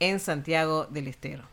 en Santiago del Estero.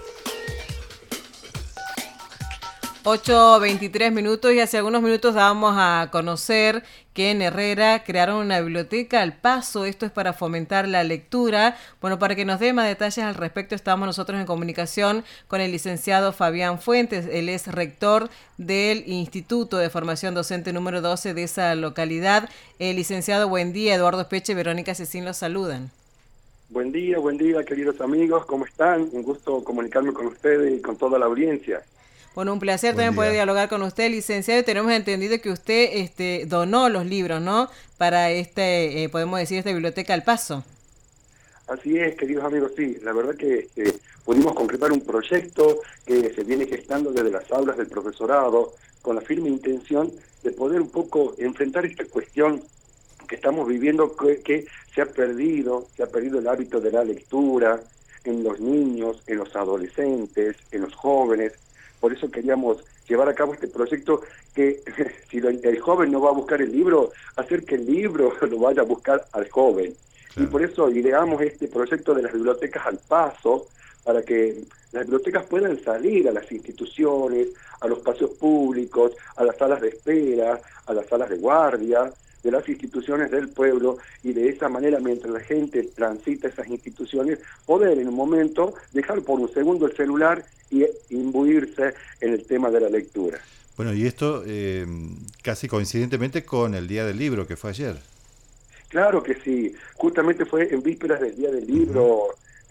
8:23 y hace algunos minutos dábamos a conocer que en Herrera crearon una biblioteca al paso. Esto es para fomentar la lectura. Bueno, para que nos dé más detalles al respecto, estamos nosotros en comunicación con el licenciado Fabián Fuentes. Él es rector del Instituto de Formación Docente número 12 de esa localidad. Licenciado, buen día. Eduardo Espeche, Verónica Cecín los saludan. Buen día, queridos amigos. ¿Cómo están? Un gusto comunicarme con ustedes y con toda la audiencia. Bueno, un placer también poder dialogar con usted, licenciado. Tenemos entendido que usted donó los libros, ¿no? Para podemos decir, esta biblioteca al paso. Así es, queridos amigos, sí. La verdad que pudimos concretar un proyecto que se viene gestando desde las aulas del profesorado con la firme intención de poder un poco enfrentar esta cuestión que estamos viviendo, que se ha perdido el hábito de la lectura en los niños, en los adolescentes, en los jóvenes. Por eso queríamos llevar a cabo este proyecto que si el joven no va a buscar el libro, hacer que el libro lo vaya a buscar al joven. Claro. Y por eso ideamos este proyecto de las bibliotecas al paso, para que las bibliotecas puedan salir a las instituciones, a los espacios públicos, a las salas de espera, a las salas de guardia, de las instituciones del pueblo, y de esa manera, mientras la gente transita esas instituciones, poder en un momento dejar por un segundo el celular y imbuirse en el tema de la lectura. Bueno, y esto casi coincidentemente con el Día del Libro, que fue ayer. Claro que sí, justamente fue en vísperas del Día del Libro,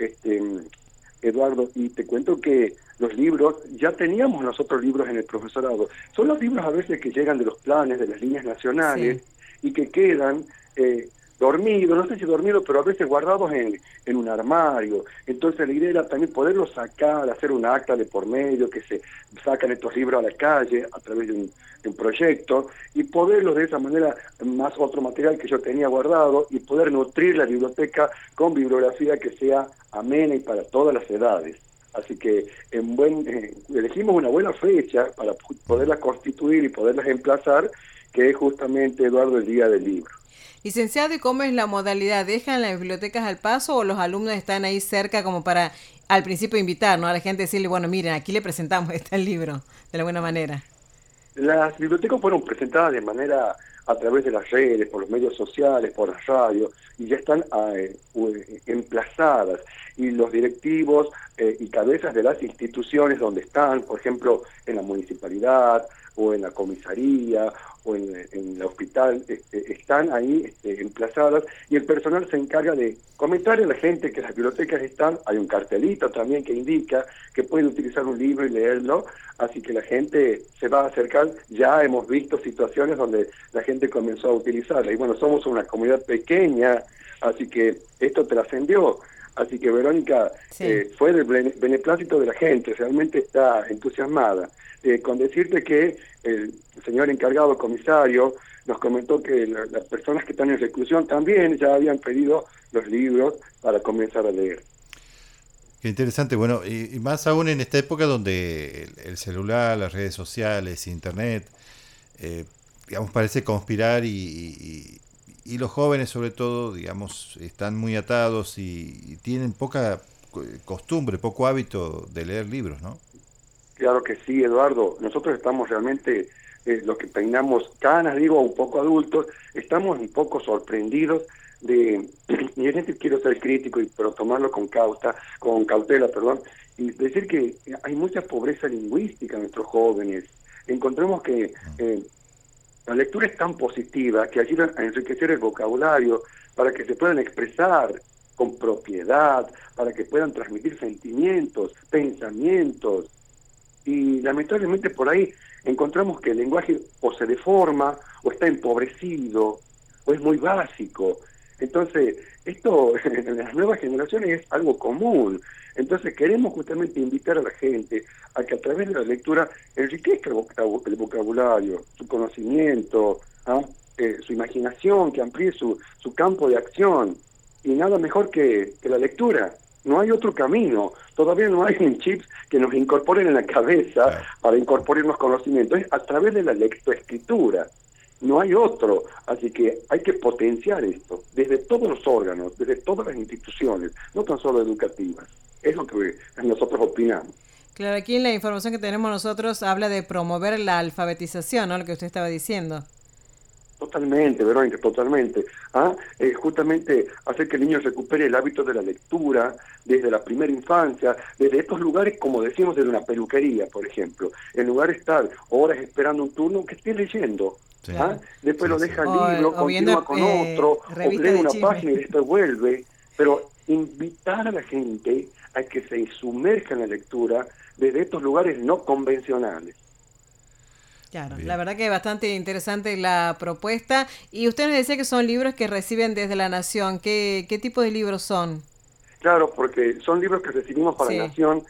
Eduardo, y te cuento que los libros, ya teníamos nosotros libros en el profesorado, son los libros a veces que llegan de los planes, de las líneas nacionales, sí, y que quedan dormidos, no sé si dormidos, pero a veces guardados en un armario. Entonces la idea era también poderlos sacar, hacer un acta de por medio, que se sacan estos libros a la calle a través de un proyecto, y poderlos de esa manera, más otro material que yo tenía guardado, y poder nutrir la biblioteca con bibliografía que sea amena y para todas las edades. Así que elegimos una buena fecha para poderlas constituir y poderlas emplazar, que es justamente, Eduardo, el Día del Libro. Licenciado, ¿y cómo es la modalidad? ¿Dejan las bibliotecas al paso o los alumnos están ahí cerca como para al principio invitar, ¿no?, a la gente, decirle, bueno, miren, aquí le presentamos el libro, de la buena manera? Las bibliotecas fueron presentadas de manera a través de las redes, por los medios sociales, por las radios, y ya están emplazadas. Y los directivos y cabezas de las instituciones donde están, por ejemplo, en la municipalidad o en la comisaría o en el hospital, están ahí emplazadas, y el personal se encarga de comentarle a la gente que las bibliotecas están. Hay un cartelito también que indica que pueden utilizar un libro y leerlo, así que la gente se va a acercar. Ya hemos visto situaciones donde la gente comenzó a utilizarla, y bueno, somos una comunidad pequeña, así que esto trascendió. Así que Verónica, sí, fue del beneplácito de la gente, realmente está entusiasmada. Con decirte que el señor encargado, comisario, nos comentó que las personas que están en reclusión también ya habían pedido los libros para comenzar a leer. Qué interesante, bueno, y más aún en esta época donde el celular, las redes sociales, internet, digamos, parece conspirar, y los jóvenes sobre todo, digamos, están muy atados y tienen poca costumbre, poco hábito de leer libros, ¿no? Claro que sí, Eduardo. Nosotros estamos realmente, los que peinamos canas, digo, un poco adultos, estamos un poco sorprendidos de, y en este quiero ser crítico, pero tomarlo con cautela, y decir que hay mucha pobreza lingüística en nuestros jóvenes. Encontramos que la lectura es tan positiva que ayuda a enriquecer el vocabulario para que se puedan expresar con propiedad, para que puedan transmitir sentimientos, pensamientos. Y lamentablemente por ahí encontramos que el lenguaje o se deforma, o está empobrecido, o es muy básico. Entonces, esto en las nuevas generaciones es algo común. Entonces queremos justamente invitar a la gente a que a través de la lectura enriquezca el vocabulario, su conocimiento, su imaginación, que amplíe su campo de acción. Y nada mejor que la lectura. No hay otro camino. Todavía no hay chips que nos incorporen en la cabeza para incorporar los conocimientos. Es a través de la lectoescritura. no hay otro. Así que hay que potenciar esto desde todos los órganos, desde todas las instituciones, no tan solo educativas. Es lo que nosotros opinamos. Claro, aquí en la información que tenemos nosotros habla de promover la alfabetización, ¿no? Lo que usted estaba diciendo. Totalmente, Verónica, totalmente. Justamente hacer que el niño recupere el hábito de la lectura desde la primera infancia, desde estos lugares, como decimos, de una peluquería, por ejemplo. En lugar de estar horas esperando un turno, que esté leyendo. Sí. Después lo deja el libro, continúa con otro, o lee una página y después vuelve. Pero invitar a la gente a que se sumerja en la lectura desde estos lugares no convencionales. Claro, bien. La verdad que es bastante interesante la propuesta. Y usted nos decía que son libros que reciben desde la Nación. ¿Qué tipo de libros son? Claro, porque son libros que recibimos para la Nación.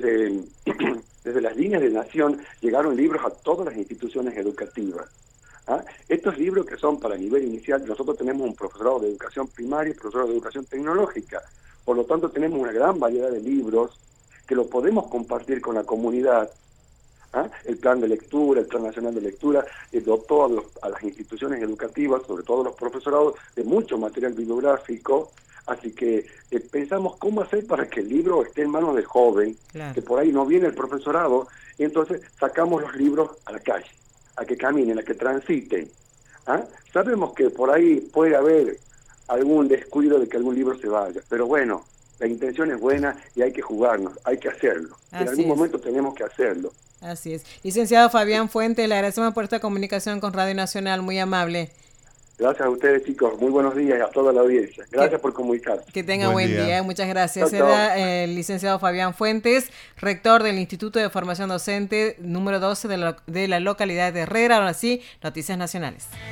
Desde las líneas de Nación llegaron libros a todas las instituciones educativas. Estos libros que son para nivel inicial, nosotros tenemos un profesorado de educación primaria y profesorado de educación tecnológica. Por lo tanto, tenemos una gran variedad de libros que lo podemos compartir con la comunidad. El plan de lectura, el plan nacional de lectura, dotó a las instituciones educativas, sobre todo los profesorados, de mucho material bibliográfico. Así que pensamos cómo hacer para que el libro esté en manos del joven, claro, que por ahí no viene el profesorado, y entonces sacamos los libros a la calle, a que caminen, a que transiten. Sabemos que por ahí puede haber algún descuido de que algún libro se vaya, pero bueno, la intención es buena y hay que jugarnos, hay que hacerlo. En algún momento tenemos que hacerlo. Así es. Licenciado Fabián Fuentes, le agradecemos por esta comunicación con Radio Nacional, muy amable. Gracias a ustedes, chicos. Muy buenos días a toda la audiencia. Gracias por comunicarse. Que tenga buen día. Muchas gracias. Era el licenciado Fabián Fuentes, rector del Instituto de Formación Docente número 12 de la localidad de Herrera. Ahora sí, Noticias Nacionales.